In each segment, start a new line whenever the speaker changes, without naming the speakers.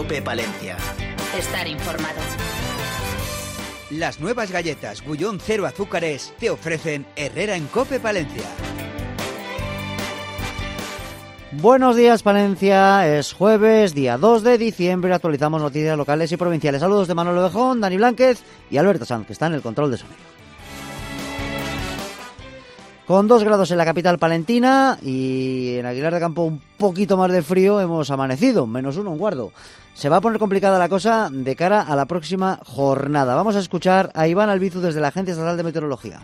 COPE Palencia.
Estar informado.
Las nuevas galletas Bullón Cero Azúcares te ofrecen Herrera en COPE Palencia.
Buenos días, Palencia. Es jueves, día 2 de diciembre. Actualizamos noticias locales y provinciales. Saludos de Manuel Ovejón, Dani Blánquez y Alberto Sanz, que está en el control de sonido. Con 2 grados en la capital palentina y en Aguilar de Campo un poquito más de frío hemos amanecido, -1 en Guardo. Se va a poner complicada la cosa de cara a la próxima jornada. Vamos a escuchar a Iván Albizu desde la Agencia Estatal de Meteorología.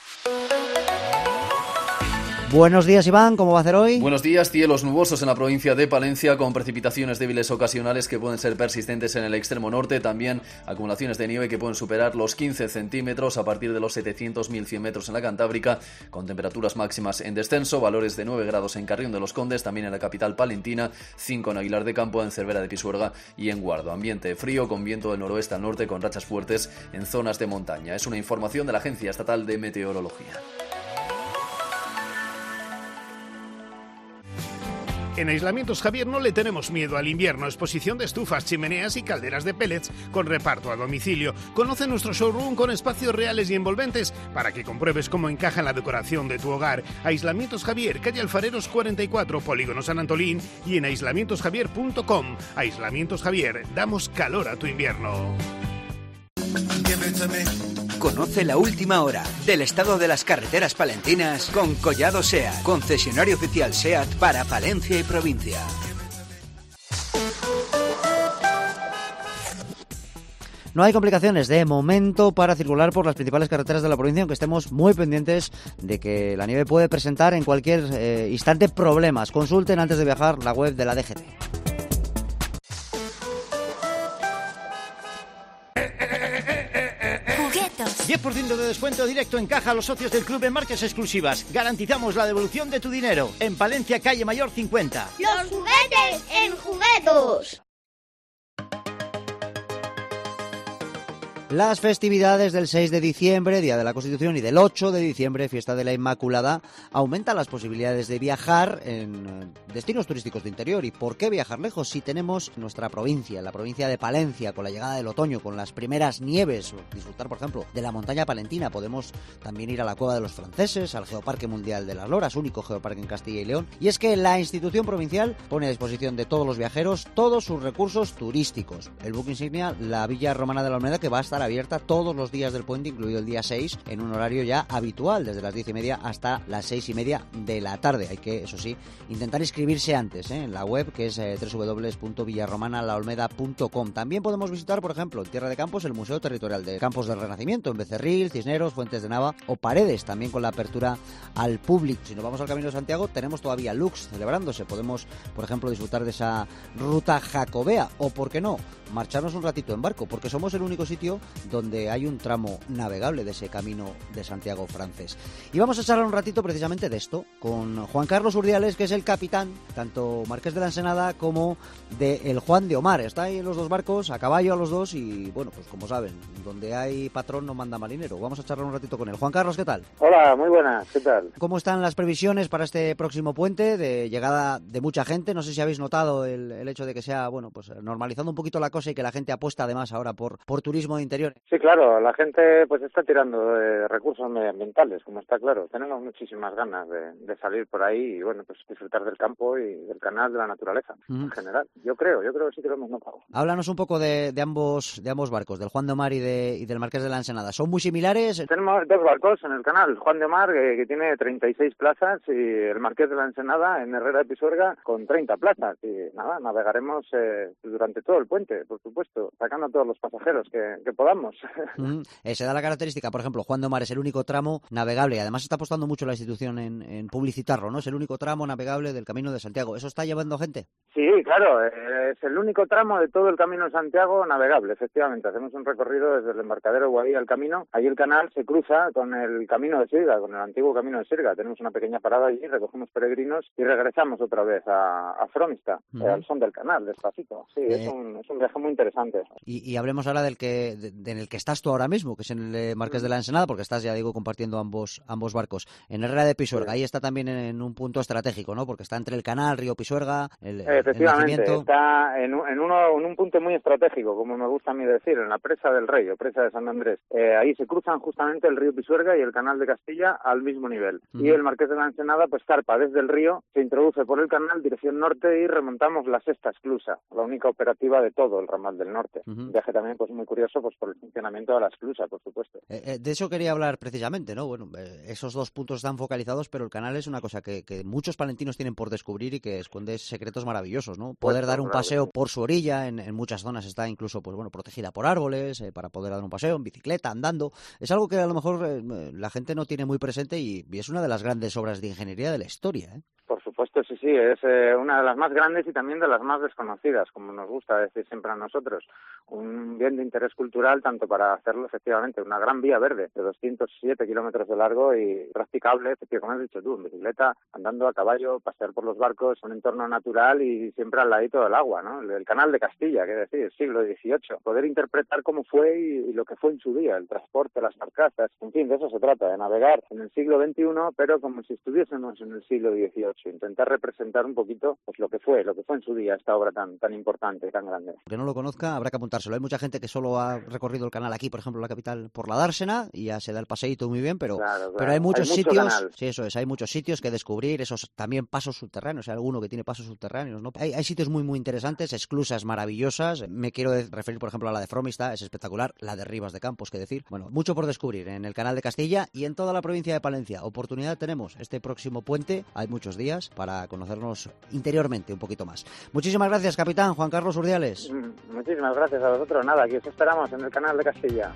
Buenos días, Iván, ¿cómo va a hacer hoy?
Buenos días, cielos nubosos en la provincia de Palencia con precipitaciones débiles ocasionales que pueden ser persistentes en el extremo norte, también acumulaciones de nieve que pueden superar los 15 centímetros a partir de los 700-1100 metros en la Cantábrica, con temperaturas máximas en descenso, valores de 9 grados en Carrión de los Condes, también en la capital palentina, 5 en Aguilar de Campo, en Cervera de Pisuerga y en Guardo. Ambiente frío con viento del noroeste al norte con rachas fuertes en zonas de montaña. Es una información de la Agencia Estatal de Meteorología.
En Aislamientos Javier no le tenemos miedo al invierno. Exposición de estufas, chimeneas y calderas de pellets con reparto a domicilio. Conoce nuestro showroom con espacios reales y envolventes para que compruebes cómo encaja en la decoración de tu hogar. Aislamientos Javier, calle Alfareros 44, Polígono San Antolín y en aislamientosjavier.com. Aislamientos Javier, damos calor a tu invierno.
Conoce la última hora del estado de las carreteras palentinas con Collado SEAT, concesionario oficial SEAT para Palencia y provincia.
No hay complicaciones de momento para circular por las principales carreteras de la provincia, aunque estemos muy pendientes de que la nieve puede presentar en cualquier instante problemas. Consulten antes de viajar la web de la DGT.
Juguetos. 10% de descuento directo en caja a los socios del club en marcas exclusivas. Garantizamos la devolución de tu dinero. En Palencia, calle Mayor 50.
¡Los juguetes en Juguetos!
Las festividades del 6 de diciembre, Día de la Constitución, y del 8 de diciembre, Fiesta de la Inmaculada, aumentan las posibilidades de viajar en destinos turísticos de interior. ¿Y por qué viajar lejos si tenemos nuestra provincia, la provincia de Palencia, con la llegada del otoño, con las primeras nieves, o disfrutar, por ejemplo, de la montaña palentina? Podemos también ir a la Cueva de los Franceses, al Geoparque Mundial de las Loras, único geoparque en Castilla y León. Y es que la institución provincial pone a disposición de todos los viajeros todos sus recursos turísticos. El buque insignia, la Villa Romana de la Olmeda, que va a estar abierta todos los días del puente, incluido el día 6, en un horario ya habitual, desde las 10:30 hasta las 6:30 de la tarde. Hay que, eso sí, intentar inscribirse antes en la web, que es www.villaromanalaolmeda.com. También podemos visitar, por ejemplo, en Tierra de Campos, el Museo Territorial de Campos del Renacimiento, en Becerril, Cisneros, Fuentes de Nava o Paredes, también con la apertura al público. Si nos vamos al Camino de Santiago, tenemos todavía Lux celebrándose. Podemos, por ejemplo, disfrutar de esa ruta jacobea o, ¿por qué no?, marcharnos un ratito en barco, porque somos el único sitio donde hay un tramo navegable de ese Camino de Santiago francés. Y vamos a charlar un ratito precisamente de esto con Juan Carlos Urdiales, que es el capitán, tanto Marqués de la Ensenada como de el Juan de Omar. Está ahí en los dos barcos, a caballo a los dos, y bueno, pues como saben, donde hay patrón no manda marinero. Vamos a charlar un ratito con él. Juan Carlos, ¿qué tal?
Hola, muy buenas, ¿qué tal?
¿Cómo están las previsiones para este próximo puente de llegada de mucha gente? No sé si habéis notado el hecho de que sea, bueno, pues normalizando un poquito la cosa y que la gente apuesta además ahora por turismo de interior.
Sí, claro, la gente pues está tirando de recursos medioambientales, como está claro. Tenemos muchísimas ganas de salir por ahí y, bueno, pues disfrutar del campo y del canal, de la naturaleza en general. Yo creo que sí que lo hemos notado.
Háblanos un poco de ambos barcos, del Juan de Omar y del Marqués de la Ensenada. ¿Son muy similares?
Tenemos dos barcos en el canal, Juan de Omar, que tiene 36 plazas, y el Marqués de la Ensenada en Herrera de Pisuerga con 30 plazas. Y nada, navegaremos durante todo el puente, por supuesto, sacando a todos los pasajeros que podamos.
Se da la característica, por ejemplo, Juan de Omar es el único tramo navegable, y además está apostando mucho la institución en publicitarlo, ¿no? Es el único tramo navegable del Camino de Santiago. ¿Eso está llevando gente?
Sí, claro, es el único tramo de todo el Camino de Santiago navegable, efectivamente. Hacemos un recorrido desde el embarcadero Guadí al camino. Ahí el canal se cruza con el Camino de Sirga, con el antiguo Camino de Sirga. Tenemos una pequeña parada allí, recogemos peregrinos y regresamos otra vez a Fromista, al son del canal, despacito. Sí, es un viaje muy interesante.
Y hablemos ahora del que en el que estás tú ahora mismo, que es en el Marqués de la Ensenada, porque estás, ya digo, compartiendo ambos barcos. En Herrera de Pisuerga, ahí está también en un punto estratégico, ¿no? Porque está entre el canal, río Pisuerga,
efectivamente, está en un punto muy estratégico, como me gusta a mí decir, en la presa del Rey, o presa de San Andrés. Ahí se cruzan justamente el río Pisuerga y el canal de Castilla al mismo nivel. Y el Marqués de la Ensenada pues zarpa desde el río, se introduce por el canal dirección norte y remontamos la sexta esclusa, la única operativa de todo el ramal del norte. Un viaje también pues muy curioso pues por el funcionamiento de la esclusa, por supuesto.
De eso quería hablar precisamente, ¿no? Bueno, esos dos puntos están focalizados, pero el canal es una cosa que muchos palentinos tienen por descubrir y que esconde secretos maravillosos, ¿no? Poder dar un paseo por su orilla, en muchas zonas está incluso pues bueno protegida por árboles, para poder dar un paseo en bicicleta, andando. Es algo que a lo mejor la gente no tiene muy presente y es una de las grandes obras de ingeniería de la historia, ¿eh?
Por supuesto, sí, es una de las más grandes y también de las más desconocidas, como nos gusta decir siempre a nosotros. Un bien de interés cultural, tanto para hacerlo, efectivamente, una gran vía verde de 207 kilómetros de largo y practicable, como has dicho tú, en bicicleta, andando a caballo, pasear por los barcos, un entorno natural y siempre al ladito del agua, ¿no? El canal de Castilla, que decir, siglo XVIII. Poder interpretar cómo fue y lo que fue en su día, el transporte, las barcazas, en fin, de eso se trata, de navegar en el siglo XXI, pero como si estuviésemos en el siglo XVIII. Intentar representar un poquito pues lo que fue en su día esta obra tan importante, tan grande.
Que no lo conozca, habrá que apuntárselo. Hay mucha gente que solo ha recorrido el canal aquí, por ejemplo, la capital, por la Dársena, y ya se da el paseíto muy bien, pero hay muchos sitios, canal. Sí, eso es, hay muchos sitios que descubrir, esos también pasos subterráneos, hay alguno que tiene pasos subterráneos, ¿no? Hay sitios muy muy interesantes, esclusas maravillosas. Me quiero referir, por ejemplo, a la de Fromista, es espectacular, la de Rivas de Campos, que decir. Bueno, mucho por descubrir en el canal de Castilla y en toda la provincia de Palencia. Oportunidad tenemos este próximo puente, hay muchos días para conocernos interiormente un poquito más. Muchísimas gracias, capitán Juan Carlos Urdiales.
Muchísimas gracias a vosotros. Nada, aquí os esperamos en el canal de Castilla.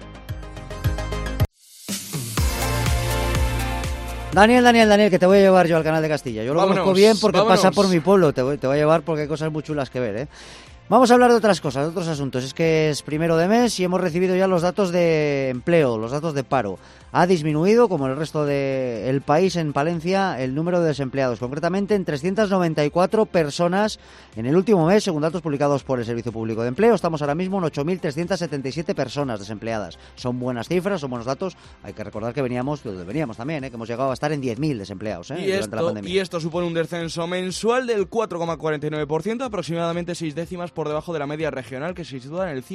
Daniel, que te voy a llevar yo al canal de Castilla. Yo lo conozco bien porque pasa por mi pueblo. Te voy a llevar porque hay cosas muy chulas que ver, ¿eh? Vamos a hablar de otras cosas, de otros asuntos. Es que es 1 de mes y hemos recibido ya los datos de empleo, los datos de paro. Ha disminuido, como el resto del país, en Palencia, el número de desempleados, concretamente en 394 personas en el último mes, según datos publicados por el Servicio Público de Empleo. Estamos ahora mismo en 8.377 personas desempleadas. Son buenas cifras, son buenos datos. Hay que recordar que veníamos de donde veníamos también, que hemos llegado a estar en 10.000 desempleados durante la pandemia.
Y esto supone un descenso mensual del 4,49%, aproximadamente 6 décimas por debajo de la media regional, que se sitúa en el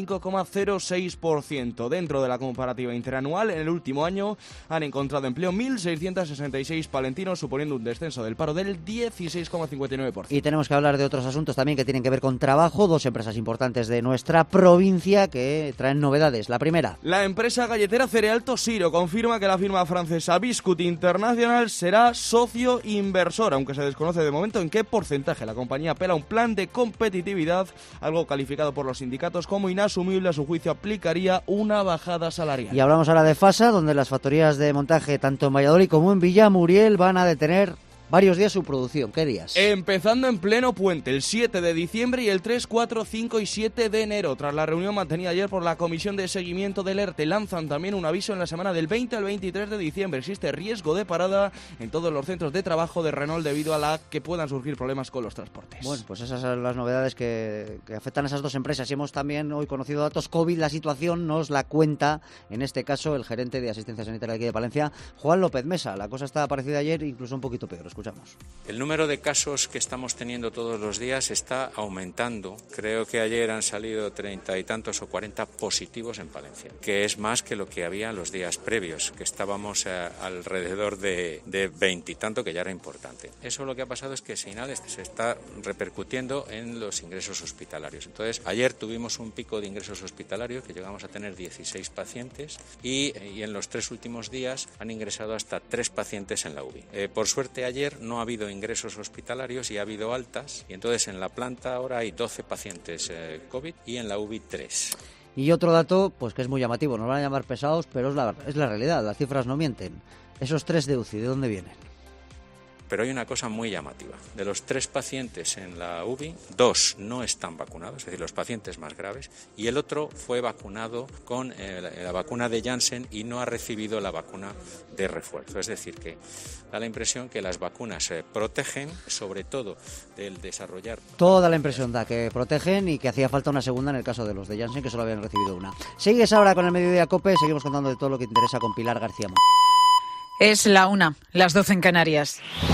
5,06%. Dentro de la comparativa interanual, en el último año han encontrado empleo 1.666 palentinos, suponiendo un descenso del paro del 16,59%.
Y tenemos que hablar de otros asuntos también que tienen que ver con trabajo. Dos empresas importantes de nuestra provincia que traen novedades. La primera.
La empresa galletera Cereal Tosiro confirma que la firma francesa Biscuit International será socio inversor, aunque se desconoce de momento en qué porcentaje. La compañía apela a un plan de competitividad, algo calificado por los sindicatos como inasumible. A su juicio aplicaría una bajada salarial.
Y hablamos ahora de FASA, donde las factorías de montaje tanto en Valladolid como en Villamuriel van a detener varios días su producción. ¿Qué días?
Empezando en pleno puente, el 7 de diciembre y el 3, 4, 5 y 7 de enero. Tras la reunión mantenida ayer por la Comisión de Seguimiento del ERTE, lanzan también un aviso en la semana del 20 al 23 de diciembre. Existe riesgo de parada en todos los centros de trabajo de Renault debido a la que puedan surgir problemas con los transportes.
Bueno, pues esas son las novedades que afectan a esas dos empresas. Y hemos también hoy conocido datos COVID. La situación nos la cuenta, en este caso, el gerente de Asistencia Sanitaria aquí de Palencia, Juan López Mesa. La cosa está parecida ayer, incluso un poquito peor. Escuchamos.
El número de casos que estamos teniendo todos los días está aumentando. Creo que ayer han salido 30 y tantos o 40 positivos en Palencia, que es más que lo que había los días previos, que estábamos alrededor de 20 y tanto, que ya era importante. Eso lo que ha pasado es que se está repercutiendo en los ingresos hospitalarios. Entonces, ayer tuvimos un pico de ingresos hospitalarios que llegamos a tener 16 pacientes y en los 3 últimos días han ingresado hasta 3 pacientes en la UBI. Por suerte, ayer no ha habido ingresos hospitalarios y ha habido altas, y entonces en la planta ahora hay 12 pacientes COVID y en la UBI 3.
Y otro dato, pues que es muy llamativo, nos van a llamar pesados, pero es la realidad, las cifras no mienten. Esos 3 de UCI, ¿de dónde vienen?
Pero hay una cosa muy llamativa. De los 3 pacientes en la UBI, 2 no están vacunados, es decir, los pacientes más graves, y el otro fue vacunado con la vacuna de Janssen y no ha recibido la vacuna de refuerzo. Es decir, que da la impresión que las vacunas protegen, sobre todo del desarrollar...
Toda la impresión da que protegen y que hacía falta una segunda en el caso de los de Janssen, que solo habían recibido una. Sigues ahora con el Mediodía COPE, seguimos contando de todo lo que interesa con Pilar García Montt.
Es la 1, las 12 en Canarias.